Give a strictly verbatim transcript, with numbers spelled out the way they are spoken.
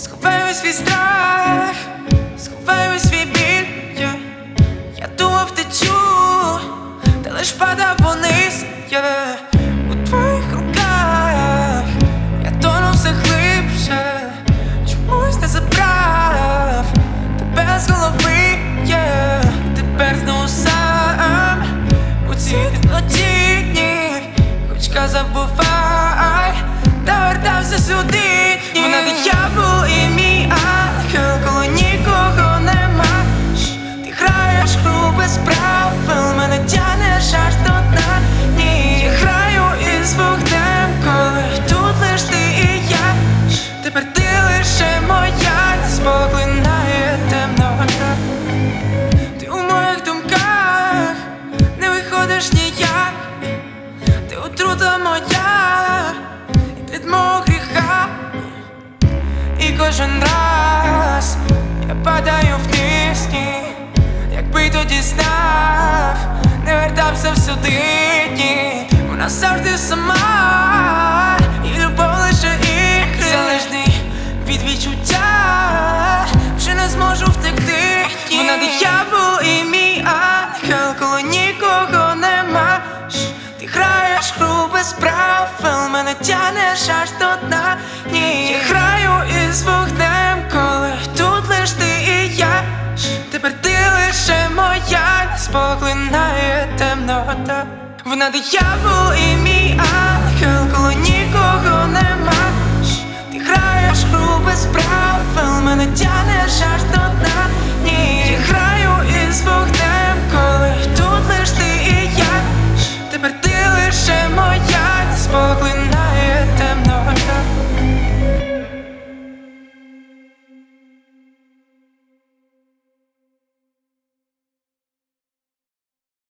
Сховаю свій страх, сховаю свій біль, yeah. Я думав втечу, та лиш падав вниз, yeah. У твоїх руках я тонув все глибше, чомусь не забрав тебе з голови, yeah. Тепер знову сам у цій темноті дні, хоч казав бувай, та вертався сюди. Вона диявол і мій ангел, коли нікого нема. Ти граєш гру без правил, мене тянеш аж до дна. Ні, я граю із вогнем, коли тут лиш ти і я. Тепер ти лише моя, нас поглинає темнота. Ти у моїх думках не виходиш ніяк. Ти отрута моя від мого гріха. І кожен раз я падаю вниз, ні. Якби тоді знав, не вертався всюди, ні. Вона завжди сама, і любов лише ігри. Залежний від відчуття, вже не зможу втекти, ні. Вона диявол і мій ангел, коли нікого нема. Ти граєш гру без правил, мене тянеш аж до дна. Ні, я граю із вогнем, коли тут лиш ти і я. Тепер ти лише моя, нас поглинає темнота. Вона диявол і мій ангел, коли нікого нема. Ти граєш гру без правил, мене тянеш аж до дна. Ні, я граю із вогнем.